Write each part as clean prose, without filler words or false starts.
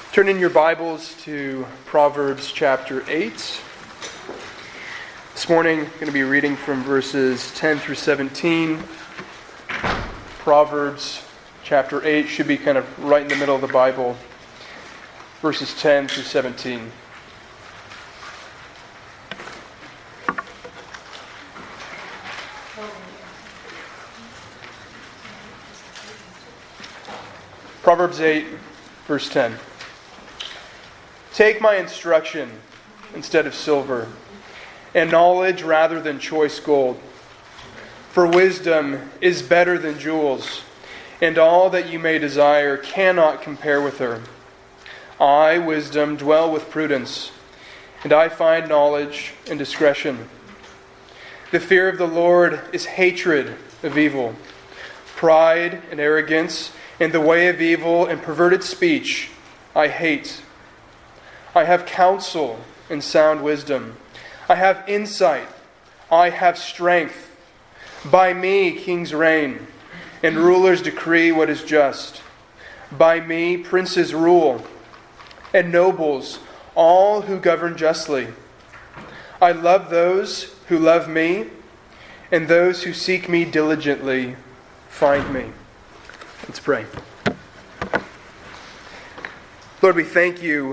Turn in your Bibles to Proverbs chapter 8. This morning, I'm going to be reading from verses 10 through 17. Proverbs chapter 8 should be kind of right in the middle of the Bible. Verses 10 through 17. Proverbs 8, verse 10. Take my instruction instead of silver, and knowledge rather than choice gold. For wisdom is better than jewels, and all that you may desire cannot compare with her. I, wisdom, dwell with prudence, and I find knowledge and discretion. The fear of the Lord is hatred of evil. Pride and arrogance, and the way of evil and perverted speech I hate. I have counsel and sound wisdom. I have insight. I have strength. By me kings reign, and rulers decree what is just. By me princes rule, and nobles, all who govern justly. I love those who love me, and those who seek me diligently find me. Let's pray. Lord, we thank you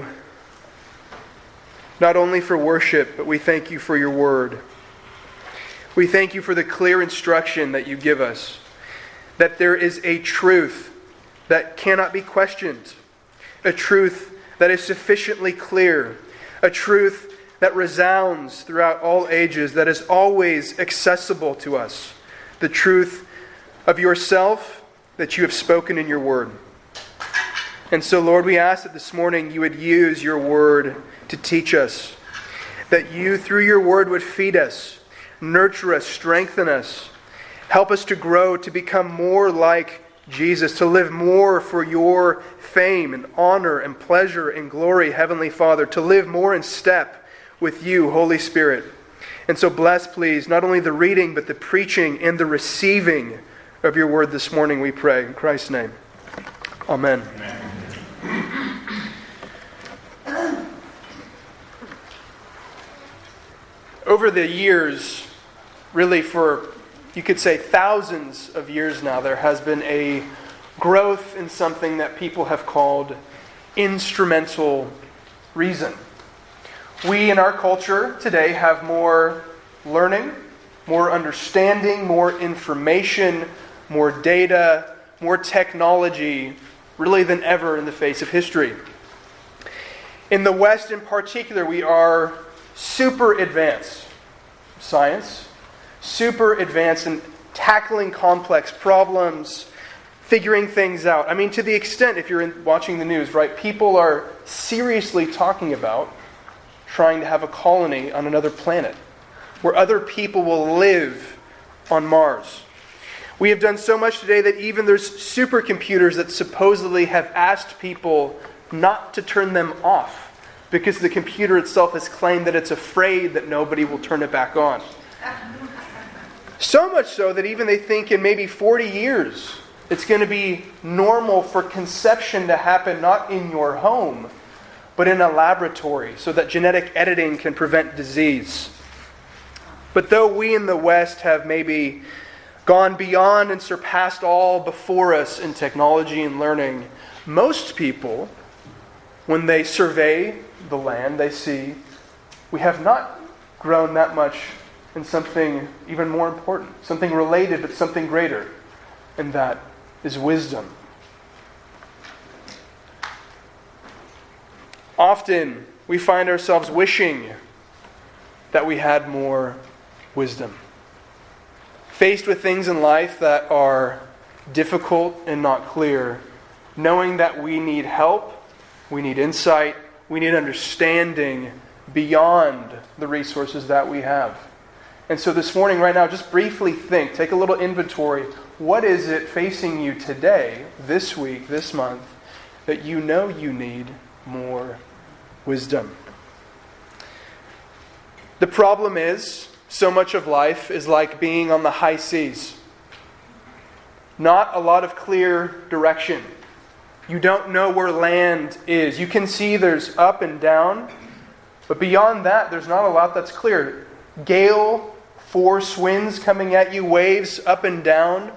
not only for worship, but we thank you for your word. We thank you for the clear instruction that you give us, that there is a truth that cannot be questioned, a truth that is sufficiently clear, a truth that resounds throughout all ages, that is always accessible to us, the truth of yourself that you have spoken in your word. And so, Lord, we ask that this morning you would use your word to teach us, that you, through your word, would feed us, nurture us, strengthen us, help us to grow, to become more like Jesus, to live more for your fame and honor and pleasure and glory, Heavenly Father, to live more in step with you, Holy Spirit. And so bless, please, not only the reading, but the preaching and the receiving of your word this morning, we pray. In Christ's name. Amen. Over the years, really for, you could say, thousands of years now, there has been a growth in something that people have called instrumental reason. We in our culture today have more learning, more understanding, more information, more data, more technology, really than ever in the face of history. In the West in particular, we are super advanced science, super advanced in tackling complex problems, figuring things out. I mean, to the extent, if you're watching the news, right, people are seriously talking about trying to have a colony on another planet where other people will live on Mars. We have done so much today that even there's supercomputers that supposedly have asked people not to turn them off because the computer itself has claimed that it's afraid that nobody will turn it back on. So much so that even they think in maybe 40 years it's going to be normal for conception to happen not in your home, but in a laboratory so that genetic editing can prevent disease. But though we in the West have maybe gone beyond and surpassed all before us in technology and learning, most people, when they survey the land, they see we have not grown that much in something even more important, something related but something greater, and that is wisdom. Often we find ourselves wishing that we had more wisdom. Faced with things in life that are difficult and not clear, knowing that we need help, we need insight, we need understanding beyond the resources that we have. And so this morning, right now, just briefly think, take a little inventory. What is it facing you today, this week, this month, that you know you need more wisdom? The problem is, so much of life is like being on the high seas. Not a lot of clear direction. You don't know where land is. You can see there's up and down, but beyond that, there's not a lot that's clear. Gale, force winds coming at you, waves up and down.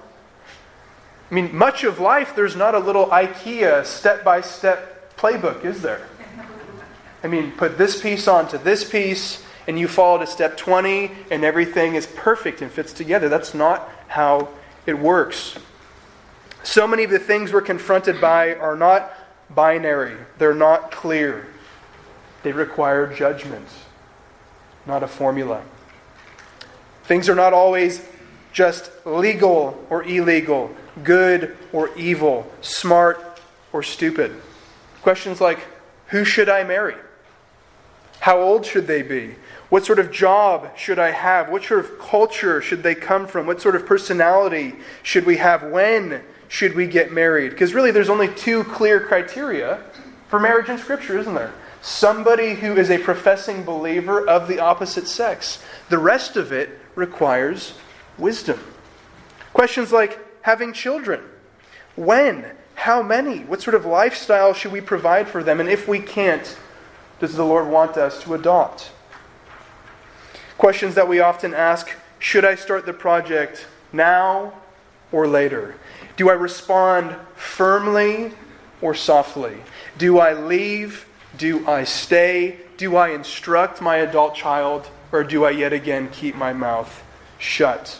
I mean, much of life, there's not a little IKEA step-by-step playbook, is there? I mean, put this piece onto this piece, and you fall to step 20, and everything is perfect and fits together. That's not how it works. So many of the things we're confronted by are not binary. They're not clear. They require judgment, not a formula. Things are not always just legal or illegal, good or evil, smart or stupid. Questions like, who should I marry? How old should they be? What sort of job should I have? What sort of culture should they come from? What sort of personality should we have? When should we get married? Because really there's only two clear criteria for marriage in Scripture, isn't there? Somebody who is a professing believer of the opposite sex. The rest of it requires wisdom. Questions like having children. When? How many? What sort of lifestyle should we provide for them? And if we can't, does the Lord want us to adopt? Questions that we often ask, should I start the project now or later? Do I respond firmly or softly? Do I leave? Do I stay? Do I instruct my adult child? Or do I yet again keep my mouth shut?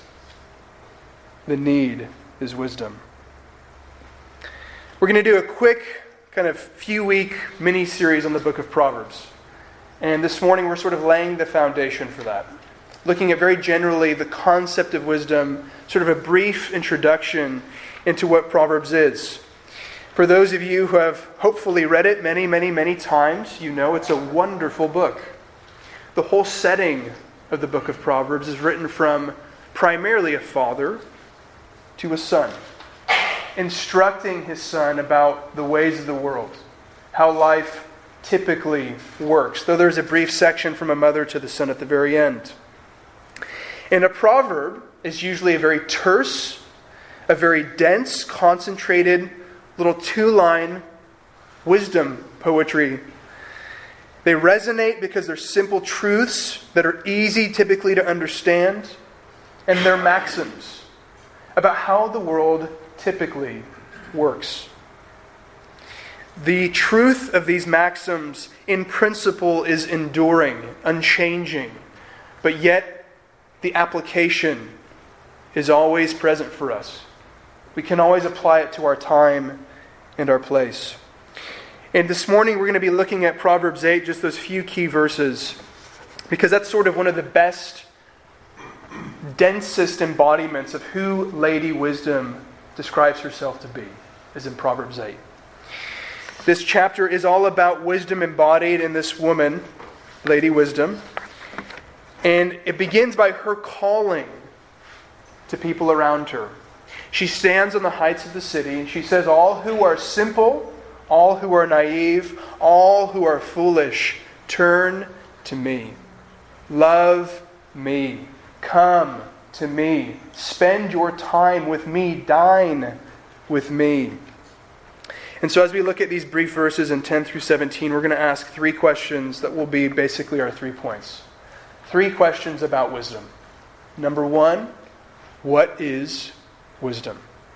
The need is wisdom. We're going to do a quick kind of few-week mini-series on the book of Proverbs. And this morning we're sort of laying the foundation for that. Looking at very generally the concept of wisdom, sort of a brief introduction into what Proverbs is. For those of you who have hopefully read it many, many, many times, you know it's a wonderful book. The whole setting of the book of Proverbs is written from primarily a father to a son, instructing his son about the ways of the world, how life typically works, though there's a brief section from a mother to the son at the very end. And a proverb is usually a very terse, a very dense, concentrated, little two-line wisdom poetry. They resonate because they're simple truths that are easy typically to understand, and they're maxims about how the world typically works. The truth of these maxims in principle is enduring, unchanging, but yet the application is always present for us. We can always apply it to our time and our place. And this morning we're going to be looking at Proverbs 8, just those few key verses, because that's sort of one of the best, densest embodiments of who Lady Wisdom describes herself to be, is in Proverbs 8. This chapter is all about wisdom embodied in this woman, Lady Wisdom. And it begins by her calling to people around her. She stands on the heights of the city and she says, all who are simple, all who are naive, all who are foolish, turn to me. Love me. Come to me. Spend your time with me. Dine with me. And so as we look at these brief verses in 10 through 17, we're going to ask three questions that will be basically our 3 points. 3 questions about wisdom. Number 1, what is wisdom?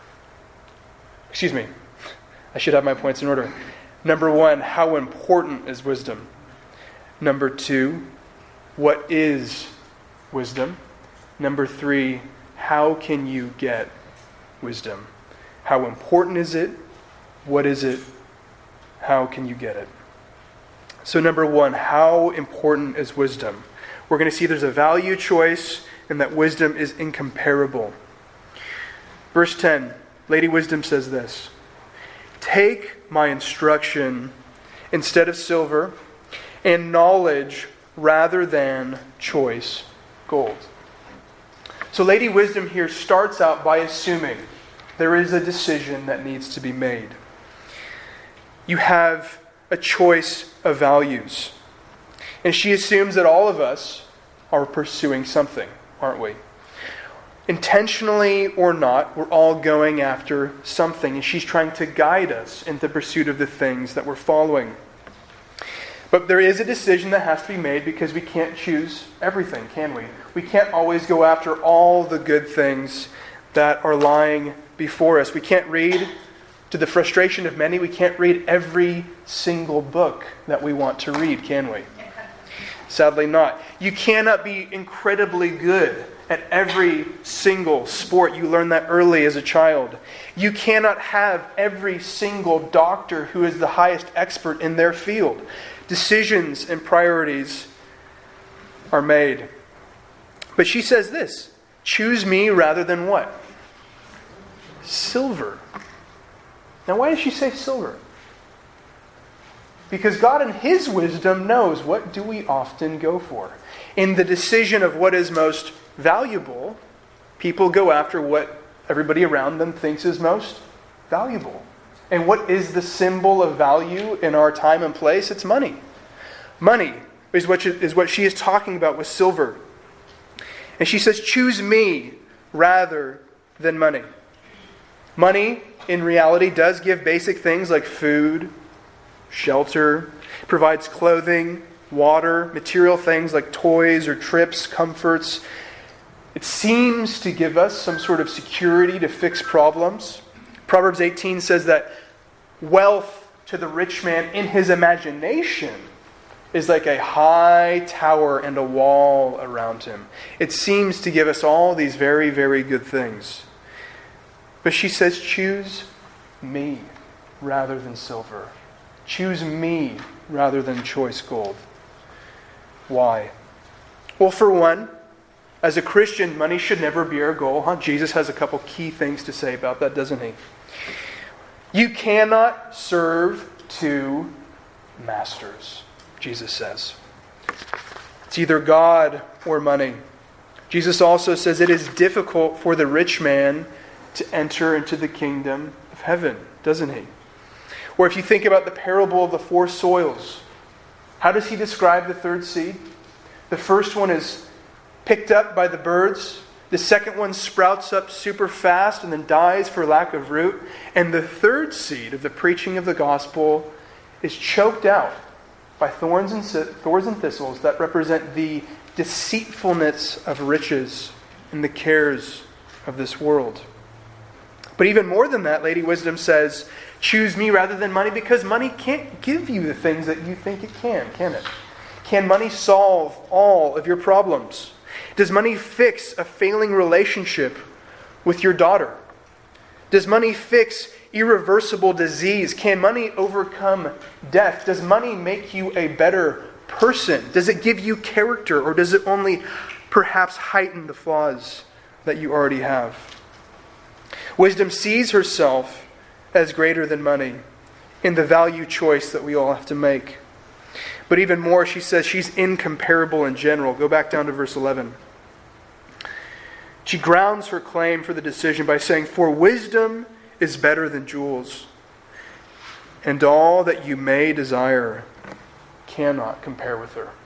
Excuse me. I should have my points in order. Number 1, how important is wisdom? Number 2, what is wisdom? Number 3, how can you get wisdom? How important is it? What is it? How can you get it? So number 1, how important is wisdom? We're going to see there's a value choice and that wisdom is incomparable. Verse 10, Lady Wisdom says this, take my instruction instead of silver and knowledge rather than choice gold. So Lady Wisdom here starts out by assuming there is a decision that needs to be made. You have a choice of values. And she assumes that all of us are pursuing something, aren't we? Intentionally or not, we're all going after something, and she's trying to guide us in the pursuit of the things that we're following. But there is a decision that has to be made because we can't choose everything, can we? We can't always go after all the good things that are lying before us. We can't read, to the frustration of many, we can't read every single book that we want to read, can we? Sadly not. You cannot be incredibly good at every single sport. You learn that early as a child. You cannot have every single doctor who is the highest expert in their field. Decisions and priorities are made. But she says this, choose me rather than what? Silver. Now why does she say silver? Because God in His wisdom knows what do we often go for. In the decision of what is most valuable, people go after what everybody around them thinks is most valuable. And what is the symbol of value in our time and place? It's money. Money is what she is talking about with silver. And she says, choose me rather than money. Money, in reality, does give basic things like food, shelter, provides clothing, water, material things like toys or trips, comforts. It seems to give us some sort of security to fix problems. Proverbs 18 says that wealth to the rich man in his imagination is like a high tower and a wall around him. It seems to give us all these very, very good things. But she says, choose me rather than silver. Choose me rather than choice gold. Why? Well, for one, as a Christian, money should never be our goal. Huh? Jesus has a couple key things to say about that, doesn't he? You cannot serve two masters, Jesus says. It's either God or money. Jesus also says it is difficult for the rich man to enter into the kingdom of heaven, doesn't he? Or if you think about the parable of the four soils, how does he describe the third seed? The first one is picked up by the birds. The second one sprouts up super fast and then dies for lack of root. And the third seed of the preaching of the gospel is choked out by thorns and thistles that represent the deceitfulness of riches and the cares of this world. But even more than that, Lady Wisdom says, choose me rather than money, because money can't give you the things that you think it can it? Can money solve all of your problems? Does money fix a failing relationship with your daughter? Does money fix irreversible disease? Can money overcome death? Does money make you a better person? Does it give you character, or does it only perhaps heighten the flaws that you already have? Wisdom sees herself as greater than money in the value choice that we all have to make. But even more, she says she's incomparable in general. Go back down to verse 11. She grounds her claim for the decision by saying, for wisdom is better than jewels, and all that you may desire cannot compare with her.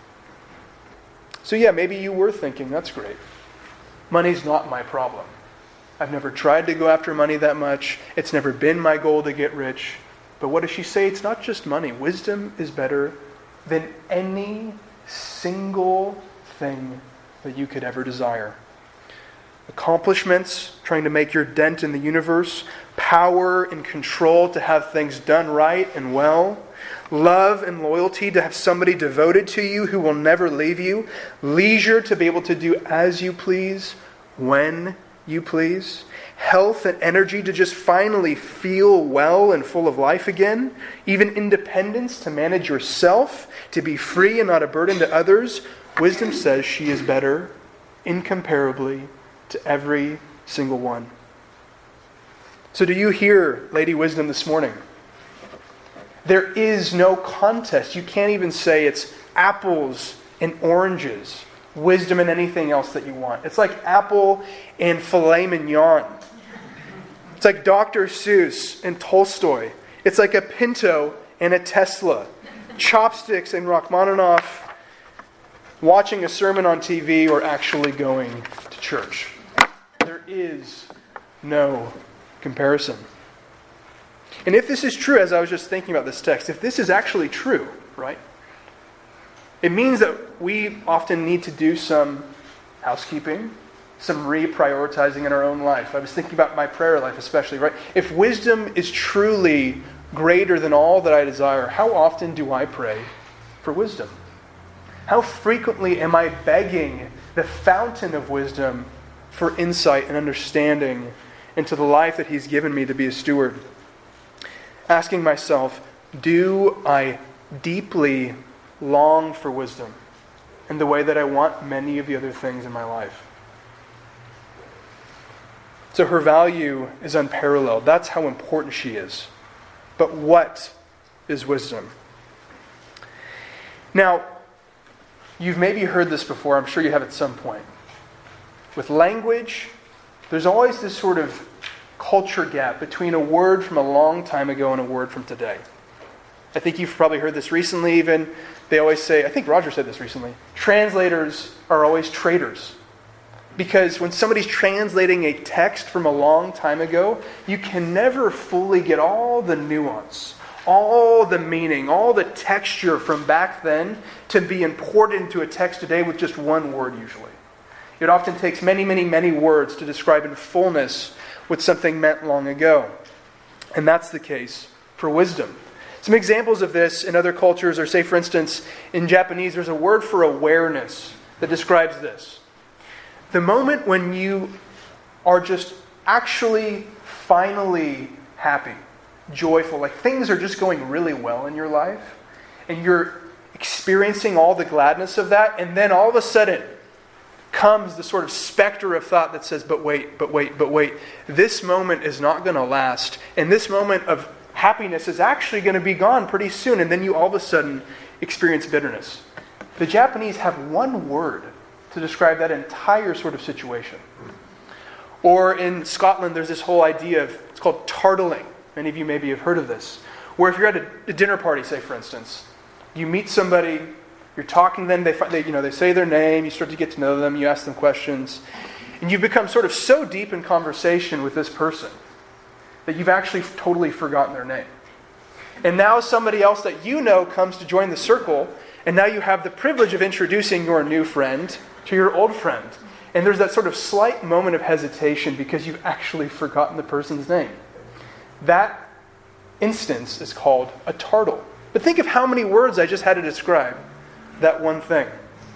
So yeah, maybe you were thinking, that's great. Money's not my problem. I've never tried to go after money that much. It's never been my goal to get rich. But what does she say? It's not just money. Wisdom is better than any single thing that you could ever desire. Accomplishments, trying to make your dent in the universe. Power and control to have things done right and well. Love and loyalty to have somebody devoted to you who will never leave you. Leisure to be able to do as you please, when you please. Health and energy to just finally feel well and full of life again. Even independence to manage yourself, to be free and not a burden to others. Wisdom says she is better, incomparably, to every single one. So do you hear Lady Wisdom this morning? There is no contest. You can't even say it's apples and oranges. Wisdom and anything else that you want. It's like apple and filet mignon. It's like Dr. Seuss and Tolstoy. It's like a Pinto and a Tesla. Chopsticks and Rachmaninoff. Watching a sermon on TV or actually going to church. is no comparison. And if this is true, as I was just thinking about this text, if this is actually true, right? It means that we often need to do some housekeeping, some reprioritizing in our own life. I was thinking about my prayer life especially, right? If wisdom is truly greater than all that I desire, how often do I pray for wisdom? How frequently am I begging the fountain of wisdom for insight and understanding into the life that He's given me to be a steward? Asking myself, do I deeply long for wisdom in the way that I want many of the other things in my life? So her value is unparalleled. That's how important she is. But what is wisdom? Now, you've maybe heard this before. I'm sure you have at some point. With language, there's always this sort of culture gap between a word from a long time ago and a word from today. I think you've probably heard this recently even. They always say, I think Roger said this recently, translators are always traitors. Because when somebody's translating a text from a long time ago, you can never fully get all the nuance, all the meaning, all the texture from back then to be imported into a text today with just one word usually. It often takes many, many, many words to describe in fullness what something meant long ago. And that's the case for wisdom. Some examples of this in other cultures are, say, for instance, in Japanese, there's a word for awareness that describes this. The moment when you are just actually, finally happy, joyful, like things are just going really well in your life, and you're experiencing all the gladness of that, and then all of a sudden comes the sort of specter of thought that says, but wait, this moment is not going to last, and this moment of happiness is actually going to be gone pretty soon, and then you all of a sudden experience bitterness. The Japanese have one word to describe that entire sort of situation. Or in Scotland, there's this whole idea of, it's called tartling. Many of you maybe have heard of this. Where if you're at a dinner party, say for instance, you meet somebody, you're talking to them, they say their name, you start to get to know them, you ask them questions, and you've become sort of so deep in conversation with this person that you've actually totally forgotten their name. And now somebody else that you know comes to join the circle, and now you have the privilege of introducing your new friend to your old friend. And there's that sort of slight moment of hesitation because you've actually forgotten the person's name. That instance is called a tartle. But think of how many words I just had to describe that one thing.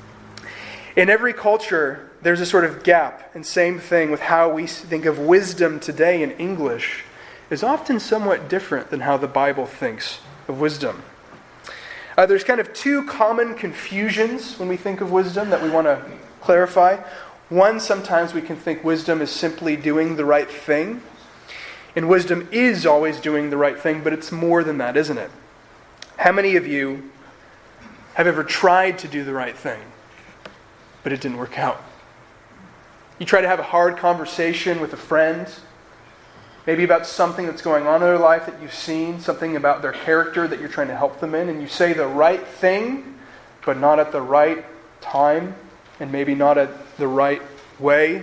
In every culture, there's a sort of gap, and same thing with how we think of wisdom today in English is often somewhat different than how the Bible thinks of wisdom. There's kind of two common confusions when we think of wisdom that we want to clarify. One, sometimes we can think wisdom is simply doing the right thing. And wisdom is always doing the right thing, but it's more than that, isn't it? How many of you have ever tried to do the right thing, but it didn't work out? You try to have a hard conversation with a friend, maybe about something that's going on in their life that you've seen, something about their character that you're trying to help them in, and you say the right thing, but not at the right time, and maybe not at the right way,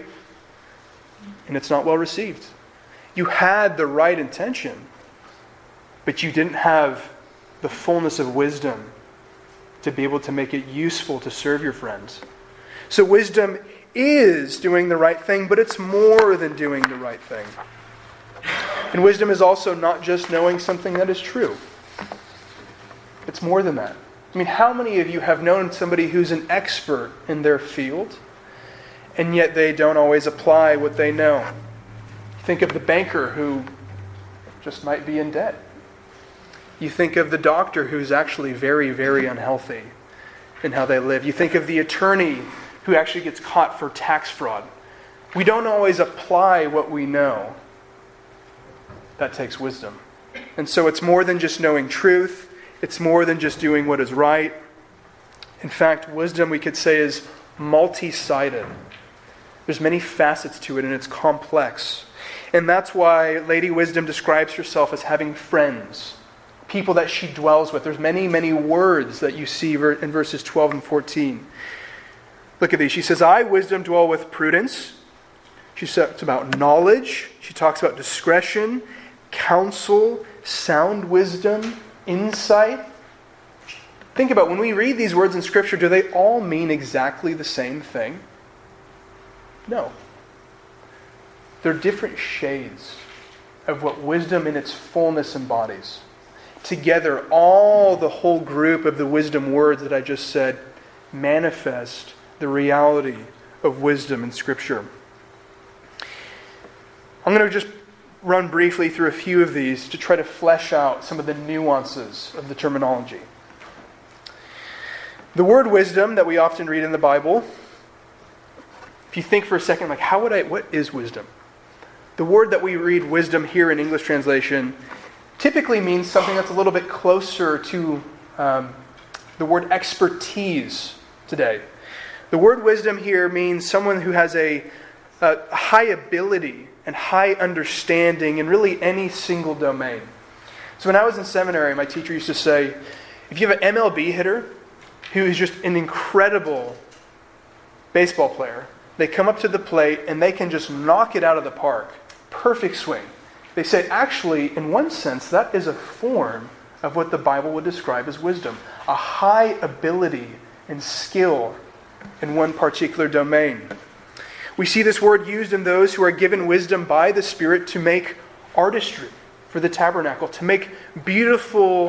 and it's not well received. You had the right intention, but you didn't have the fullness of wisdom to be able to make it useful to serve your friends. So wisdom is doing the right thing, but it's more than doing the right thing. And wisdom is also not just knowing something that is true. It's more than that. I mean, how many of you have known somebody who's an expert in their field, and yet they don't always apply what they know? Think of the banker who just might be in debt. You think of the doctor who's actually very, very unhealthy in how they live. You think of the attorney who actually gets caught for tax fraud. We don't always apply what we know. That takes wisdom. And so it's more than just knowing truth. It's more than just doing what is right. In fact, wisdom, we could say, is multi-sided. There's many facets to it, and it's complex. And that's why Lady Wisdom describes herself as having friends, people that she dwells with. There's many, many words that you see in verses 12 and 14. Look at these. She says, I, Wisdom, dwell with prudence, She talks about knowledge. She talks about discretion, counsel, sound wisdom, insight. Think about when we read these words in Scripture, do they all mean exactly the same thing? No. They're different shades of what wisdom in its fullness embodies. Together, all the whole group of the wisdom words that I just said manifest the reality of wisdom in Scripture. I'm going to just run briefly through a few of these to try to flesh out some of the nuances of the terminology. The word wisdom that we often read in the Bible, if you think for a second, like, what is wisdom? The word that we read wisdom here in English translation typically means something that's a little bit closer to the word expertise today. The word wisdom here means someone who has a high ability and high understanding in really any single domain. So when I was in seminary, my teacher used to say, if you have an MLB hitter who is just an incredible baseball player, they come up to the plate and they can just knock it out of the park. Perfect swing. They say, actually, in one sense, that is a form of what the Bible would describe as wisdom. A high ability and skill in one particular domain. We see this word used in those who are given wisdom by the Spirit to make artistry for the tabernacle, to make beautiful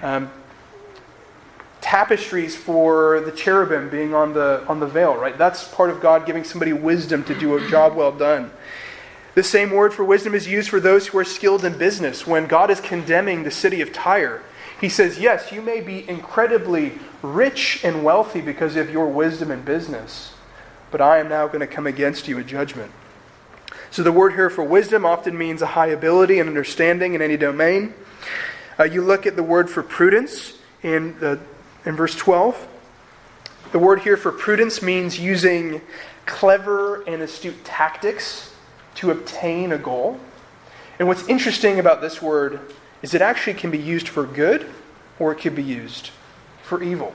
tapestries for the cherubim being on the veil, right? That's part of God giving somebody wisdom to do a job well done. The same word for wisdom is used for those who are skilled in business. When God is condemning the city of Tyre, He says, yes, you may be incredibly rich and wealthy because of your wisdom in business, but I am now going to come against you in judgment. So the word here for wisdom often means a high ability and understanding in any domain. You look at the word for prudence in verse 12. The word here for prudence means using clever and astute tactics to obtain a goal. And what's interesting about this word is it actually can be used for good or it can be used for evil.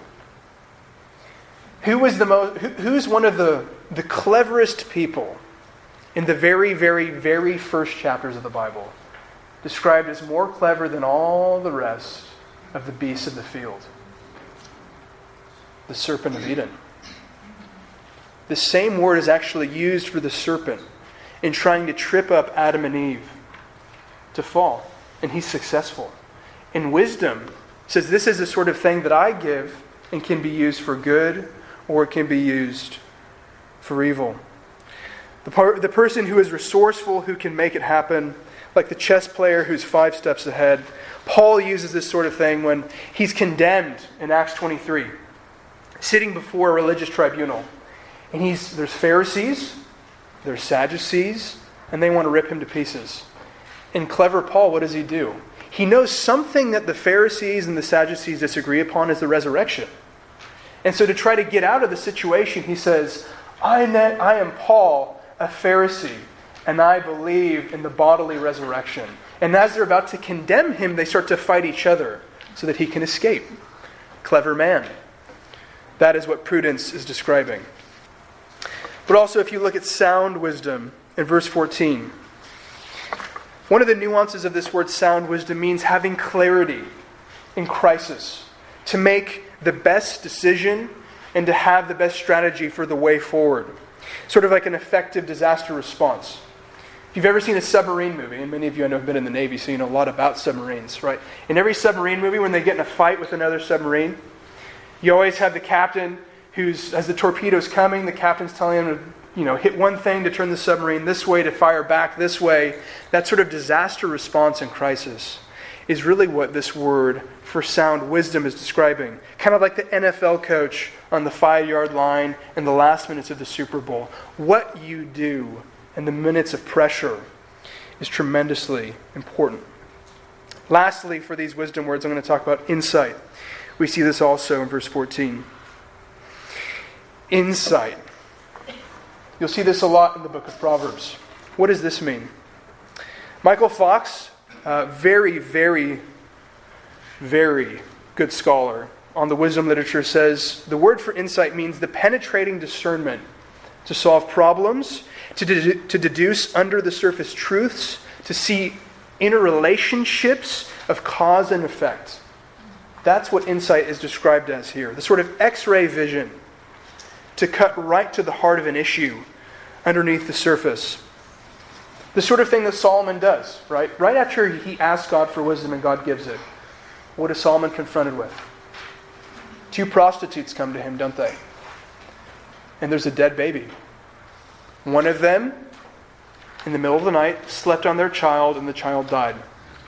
Who's one of the cleverest people in the very, very, very first chapters of the Bible, described as more clever than all the rest of the beasts of the field? The serpent of Eden. The same word is actually used for the serpent in trying to trip up Adam and Eve to fall. And he's successful. And wisdom says this is the sort of thing that I give and can be used for good or it can be used for evil. The person who is resourceful, who can make it happen, like the chess player who's 5 steps ahead. Paul uses this sort of thing when he's condemned in Acts 23, sitting before a religious tribunal. And there's Pharisees, there's Sadducees, and they want to rip him to pieces. And clever Paul, what does he do? He knows something that the Pharisees and the Sadducees disagree upon is the resurrection. And so to try to get out of the situation, he says, I am Paul, a Pharisee, and I believe in the bodily resurrection. And as they're about to condemn him, they start to fight each other so that he can escape. Clever man. That is what prudence is describing. But also if you look at sound wisdom in verse 14, one of the nuances of this word sound wisdom means having clarity in crisis, to make the best decision and to have the best strategy for the way forward. Sort of like an effective disaster response. If you've ever seen a submarine movie, and many of you I know have been in the Navy, so you know a lot about submarines, right? In every submarine movie, when they get in a fight with another submarine, you always have the captain as the torpedo's coming, the captain's telling him to hit one thing to turn the submarine this way, to fire back this way. That sort of disaster response in crisis is really what this word for sound wisdom is describing. Kind of like the NFL coach on the 5-yard line in the last minutes of the Super Bowl. What you do in the minutes of pressure is tremendously important. Lastly, for these wisdom words, I'm going to talk about insight. We see this also in verse 14. Insight. You'll see this a lot in the book of Proverbs. What does this mean? Michael Fox, very, very, very good scholar on the wisdom literature, says the word for insight means the penetrating discernment to solve problems, to deduce under the surface truths, to see interrelationships of cause and effect. That's what insight is described as here. The sort of X-ray vision to cut right to the heart of an issue underneath the surface. The sort of thing that Solomon does, right? Right after he asks God for wisdom and God gives it, what is Solomon confronted with? 2 prostitutes come to him, don't they? And there's a dead baby. One of them, in the middle of the night, slept on their child and the child died.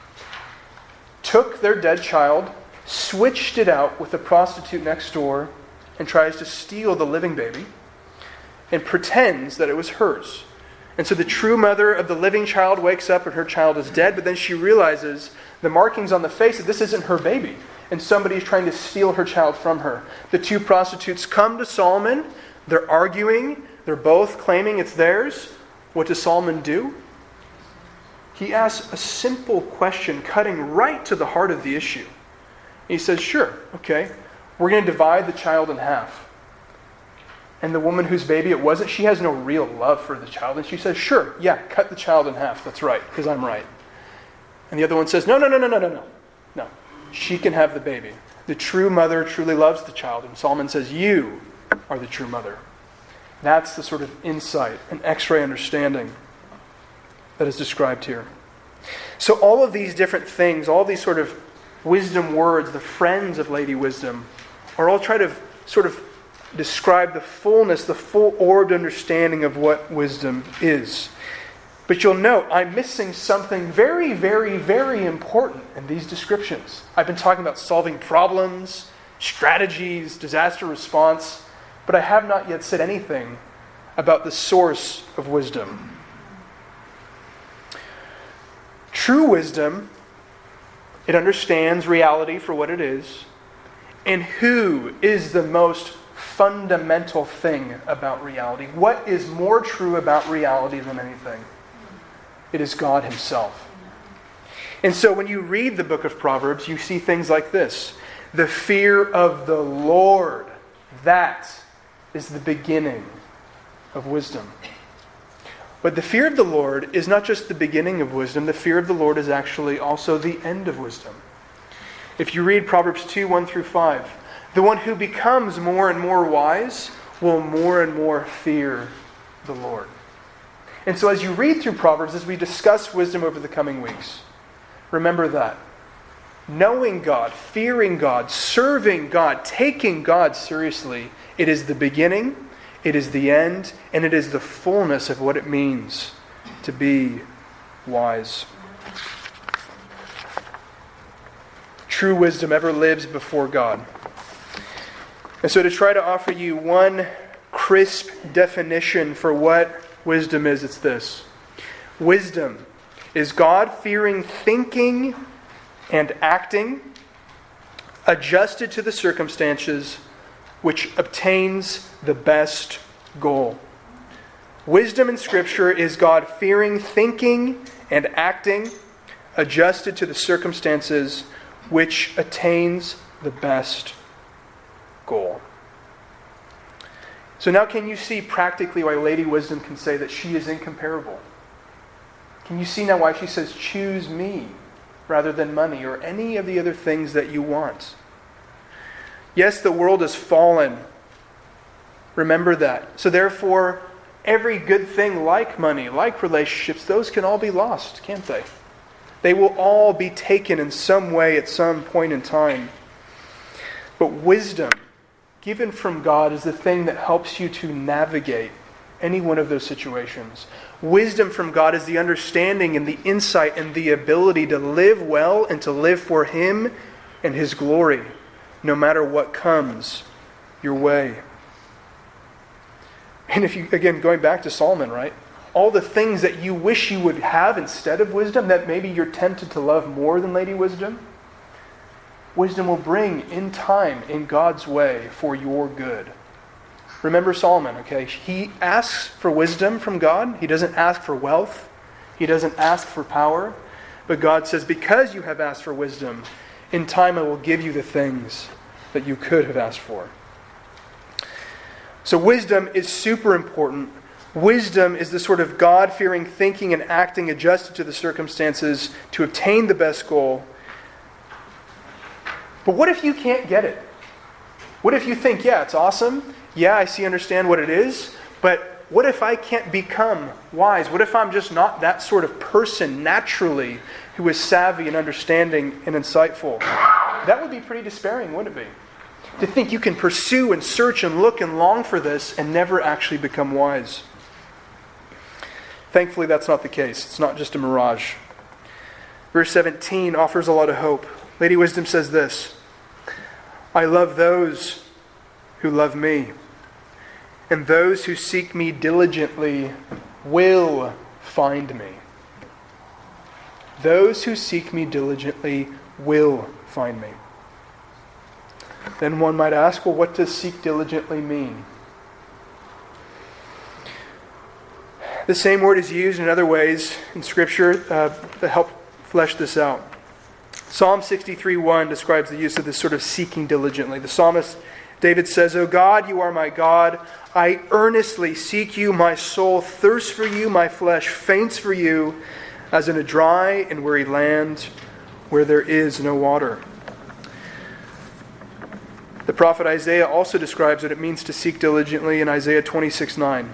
Took their dead child, switched it out with the prostitute next door, and tries to steal the living baby, and pretends that it was hers. And so the true mother of the living child wakes up and her child is dead, but then she realizes the markings on the face that this isn't her baby, and somebody is trying to steal her child from her. The 2 prostitutes come to Solomon. They're arguing. They're both claiming it's theirs. What does Solomon do? He asks a simple question, cutting right to the heart of the issue. He says, sure, okay, we're going to divide the child in half. And the woman whose baby it wasn't, she has no real love for the child. And she says, sure, yeah, cut the child in half. That's right, because I'm right. And the other one says, no. No, she can have the baby. The true mother truly loves the child. And Solomon says, you are the true mother. That's the sort of insight and X-ray understanding that is described here. So all of these different things, all these sort of wisdom words, the friends of Lady Wisdom, are all trying to sort of describe the fullness, the full-orbed understanding of what wisdom is. But you'll note, I'm missing something very, very, very important in these descriptions. I've been talking about solving problems, strategies, disaster response, but I have not yet said anything about the source of wisdom. True wisdom, it understands reality for what it is, and who is the most fundamental thing about reality. What is more true about reality than anything? It is God Himself. And so when you read the book of Proverbs, you see things like this. The fear of the Lord, that is the beginning of wisdom. But the fear of the Lord is not just the beginning of wisdom. The fear of the Lord is actually also the end of wisdom. If you read Proverbs 2, 1 through 5, the one who becomes more and more wise will more and more fear the Lord. And so as you read through Proverbs, as we discuss wisdom over the coming weeks, remember that. Knowing God, fearing God, serving God, taking God seriously, it is the beginning, it is the end, and it is the fullness of what it means to be wise. True wisdom ever lives before God. And so to try to offer you one crisp definition for what wisdom is, it's this. Wisdom is God-fearing thinking and acting adjusted to the circumstances which obtains the best goal. Wisdom in Scripture is God-fearing thinking and acting adjusted to the circumstances which attains the best goal. So now can you see practically why Lady Wisdom can say that she is incomparable? Can you see now why she says, choose me rather than money or any of the other things that you want? Yes, the world is fallen. Remember that. So therefore, every good thing like money, like relationships, those can all be lost, can't they? They will all be taken in some way at some point in time. But wisdom, given from God, is the thing that helps you to navigate any one of those situations. Wisdom from God is the understanding and the insight and the ability to live well and to live for Him and His glory, no matter what comes your way. And if you, again, going back to Solomon, right? All the things that you wish you would have instead of wisdom, that maybe you're tempted to love more than Lady Wisdom, wisdom will bring in time, in God's way, for your good. Remember Solomon, okay? He asks for wisdom from God. He doesn't ask for wealth. He doesn't ask for power. But God says, because you have asked for wisdom, in time I will give you the things that you could have asked for. So wisdom is super important. Wisdom is the sort of God-fearing thinking and acting adjusted to the circumstances to obtain the best goal. But what if you can't get it? What if you think, yeah, it's awesome. Yeah, I understand what it is. But what if I can't become wise? What if I'm just not that sort of person naturally who is savvy and understanding and insightful? That would be pretty despairing, wouldn't it be? To think you can pursue and search and look and long for this and never actually become wise. Thankfully, that's not the case. It's not just a mirage. Verse 17 offers a lot of hope. Lady Wisdom says this, I love those who love me, and those who seek me diligently will find me. Those who seek me diligently will find me. Then one might ask, well, what does seek diligently mean? The same word is used in other ways in Scripture that help flesh this out. Psalm 63:1 describes the use of this sort of seeking diligently. The psalmist David says, O God, you are my God. I earnestly seek you. My soul thirsts for you. My flesh faints for you, as in a dry and weary land where there is no water. The prophet Isaiah also describes what it means to seek diligently in Isaiah 26:9.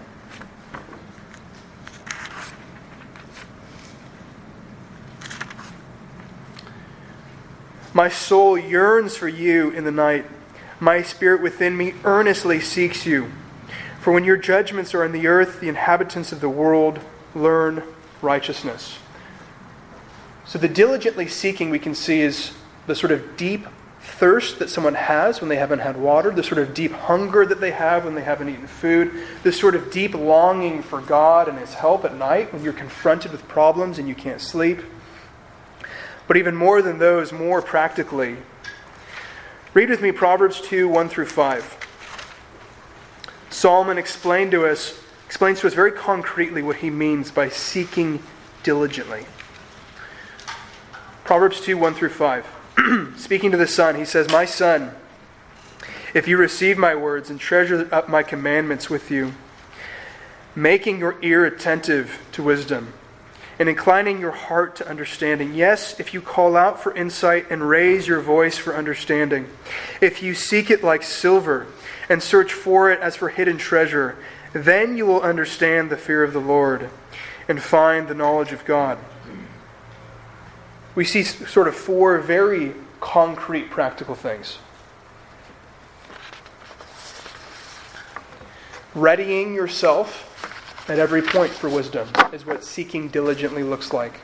My soul yearns for you in the night. My spirit within me earnestly seeks you. For when your judgments are in the earth, the inhabitants of the world learn righteousness. So the diligently seeking we can see is the sort of deep thirst that someone has when they haven't had water, the sort of deep hunger that they have when they haven't eaten food, this sort of deep longing for God and His help at night when you're confronted with problems and you can't sleep. But even more than those, more practically, read with me Proverbs 2:1-5. Solomon explains to us very concretely what he means by seeking diligently. Proverbs 2:1-5. Speaking to the son, he says, My son, if you receive my words and treasure up my commandments with you, making your ear attentive to wisdom, and inclining your heart to understanding. Yes, if you call out for insight and raise your voice for understanding. If you seek it like silver and search for it as for hidden treasure, then you will understand the fear of the Lord and find the knowledge of God. We see sort of four very concrete, practical things. Readying yourself at every point for wisdom is what seeking diligently looks like.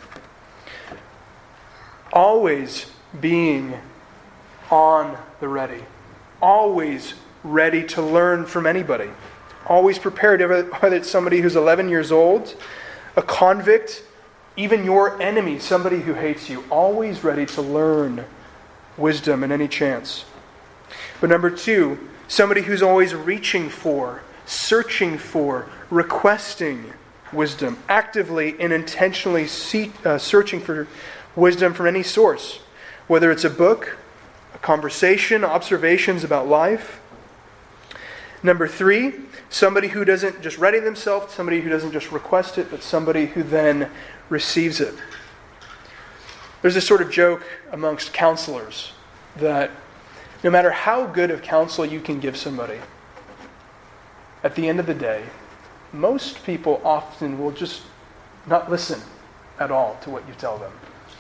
Always being on the ready. Always ready to learn from anybody. Always prepared, whether it's somebody who's 11 years old, a convict, even your enemy, somebody who hates you. Always ready to learn wisdom in any chance. But number two, somebody who's always reaching for, searching for, requesting wisdom, actively and intentionally searching for wisdom from any source, whether it's a book, a conversation, observations about life. Number three, somebody who doesn't just ready themselves, somebody who doesn't just request it, but somebody who then receives it. There's this sort of joke amongst counselors that no matter how good of counsel you can give somebody, at the end of the day, most people often will just not listen at all to what you tell them.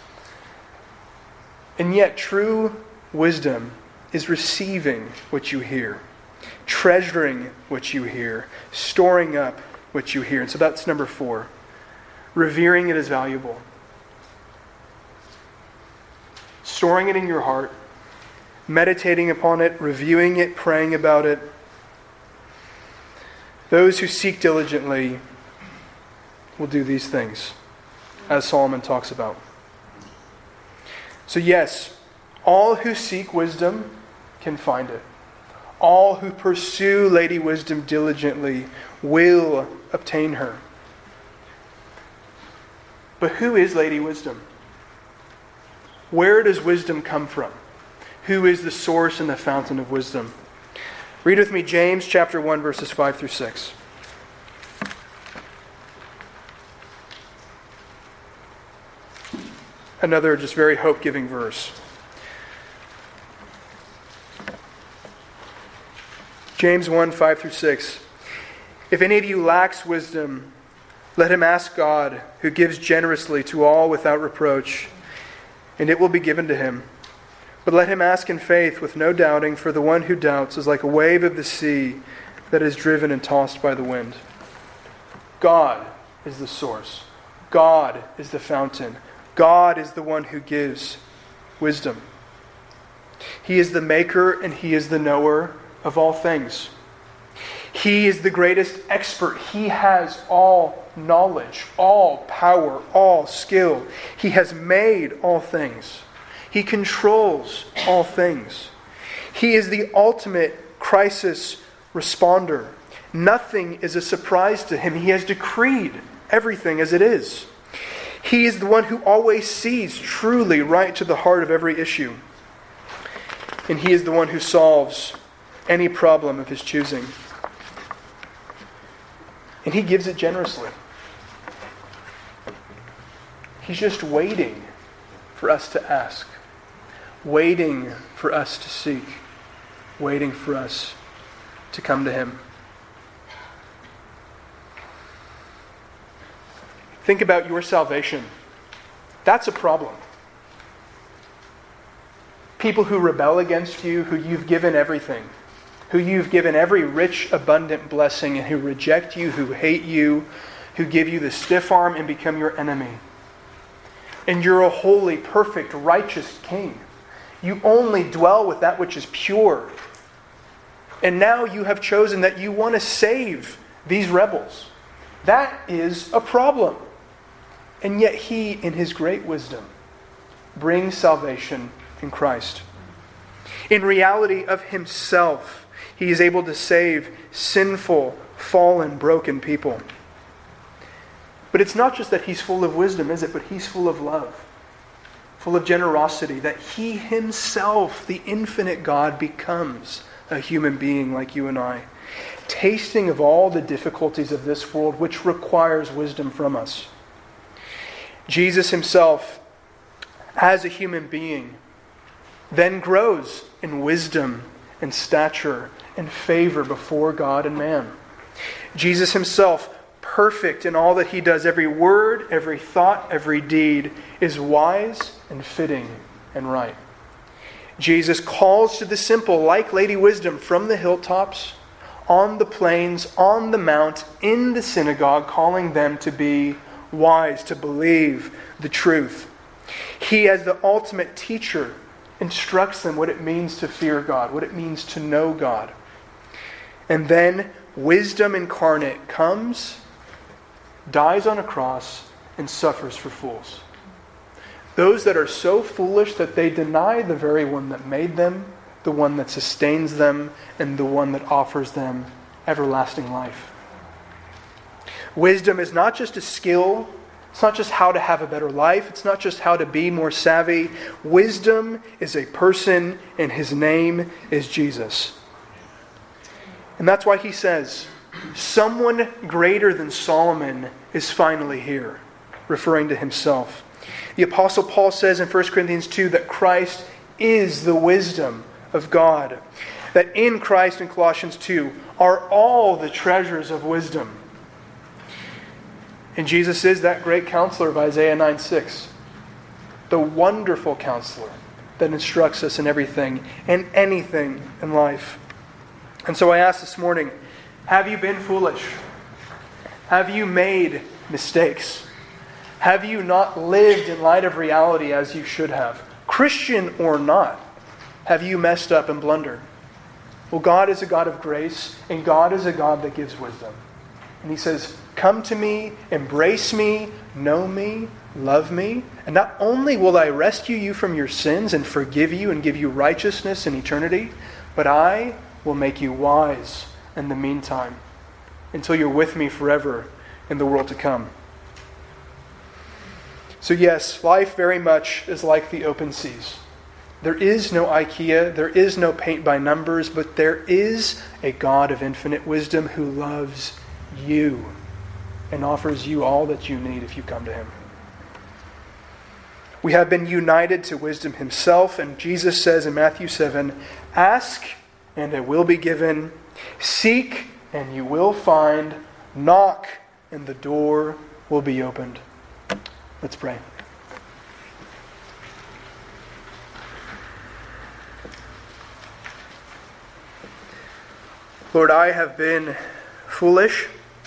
And yet, true wisdom is receiving what you hear, treasuring what you hear, storing up what you hear. And so that's number 4. Revering it as valuable. Storing it in your heart, meditating upon it, reviewing it, praying about it. Those who seek diligently will do these things, as Solomon talks about. So yes, all who seek wisdom can find it. All who pursue Lady Wisdom diligently will obtain her. But who is Lady Wisdom? Where does wisdom come from? Who is the source and the fountain of wisdom? Read with me James chapter 1, verses 5 through 6. Another just very hope-giving verse. James 1, 5 through 6. If any of you lacks wisdom, let him ask God, who gives generously to all without reproach, and it will be given to him. But let him ask in faith with no doubting, for the one who doubts is like a wave of the sea that is driven and tossed by the wind. God is the source. God is the fountain. God is the one who gives wisdom. He is the maker and He is the knower of all things. He is the greatest expert. He has all knowledge, all power, all skill. He has made all things. He controls all things. He is the ultimate crisis responder. Nothing is a surprise to Him. He has decreed everything as it is. He is the one who always sees truly right to the heart of every issue. And He is the one who solves any problem of His choosing. And He gives it generously. He's just waiting for us to ask, waiting for us to seek, waiting for us to come to Him. Think about your salvation. That's a problem. People who rebel against you, who you've given everything, who you've given every rich, abundant blessing, and who reject you, who hate you, who give you the stiff arm and become your enemy. And you're a holy, perfect, righteous king. You only dwell with that which is pure. And now you have chosen that you want to save these rebels. That is a problem. And yet He, in His great wisdom, brings salvation in Christ. In reality of Himself, He is able to save sinful, fallen, broken people. But it's not just that He's full of wisdom, is it? But He's full of love, full of generosity, that He Himself, the infinite God, becomes a human being like you and I, tasting of all the difficulties of this world, which requires wisdom from us. Jesus Himself, as a human being, then grows in wisdom and stature and favor before God and man. Jesus Himself, perfect in all that He does, every word, every thought, every deed, is wise and fitting and right. Jesus calls to the simple, like Lady Wisdom, from the hilltops, on the plains, on the mount, in the synagogue, calling them to be wise, to believe the truth. He, as the ultimate teacher, instructs them what it means to fear God, what it means to know God. And then wisdom incarnate comes, dies on a cross, and suffers for fools. Those that are so foolish that they deny the very one that made them, the one that sustains them, and the one that offers them everlasting life. Wisdom is not just a skill. It's not just how to have a better life. It's not just how to be more savvy. Wisdom is a person, and His name is Jesus. And that's why He says, someone greater than Solomon is finally here, referring to Himself. The Apostle Paul says in 1 Corinthians 2 that Christ is the wisdom of God. That in Christ, in Colossians 2, are all the treasures of wisdom. And Jesus is that great counselor of Isaiah 9:6. The wonderful counselor that instructs us in everything and anything in life. And so I ask this morning, have you been foolish? Have you made mistakes? Have you not lived in light of reality as you should have? Christian or not, have you messed up and blundered? Well, God is a God of grace, and God is a God that gives wisdom. And He says, come to me, embrace me, know me, love me, and not only will I rescue you from your sins and forgive you and give you righteousness in eternity, but I will make you wise in the meantime, until you're with me forever in the world to come. So yes, life very much is like the open seas. There is no IKEA, there is no paint by numbers, but there is a God of infinite wisdom who loves you and offers you all that you need if you come to Him. We have been united to wisdom Himself, and Jesus says in Matthew 7, "Ask, and it will be given. Seek, and you will find. Knock, and the door will be opened." Let's pray. Lord, I have been foolish,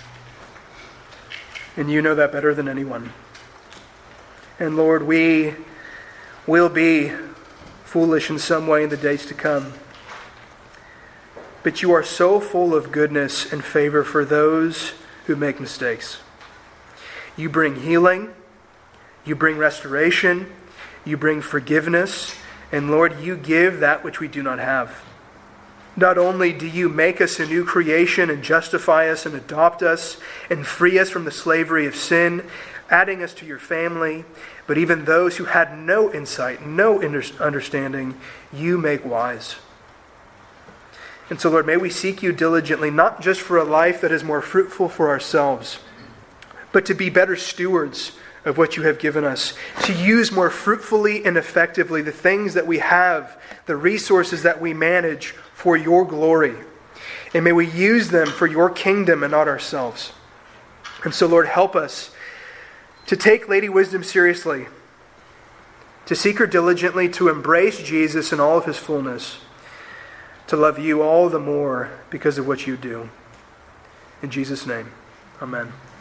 and you know that better than anyone. And Lord, we will be foolish in some way in the days to come. But you are so full of goodness and favor for those who make mistakes. You bring healing, you bring restoration, you bring forgiveness, and Lord, you give that which we do not have. Not only do you make us a new creation and justify us and adopt us and free us from the slavery of sin, adding us to your family, but even those who had no insight, no understanding, you make wise. And so, Lord, may we seek you diligently, not just for a life that is more fruitful for ourselves, but to be better stewards of what you have given us, to use more fruitfully and effectively the things that we have, the resources that we manage for your glory. And may we use them for your kingdom and not ourselves. And so, Lord, help us to take Lady Wisdom seriously, to seek her diligently, to embrace Jesus in all of his fullness, to love you all the more because of what you do. In Jesus' name, amen.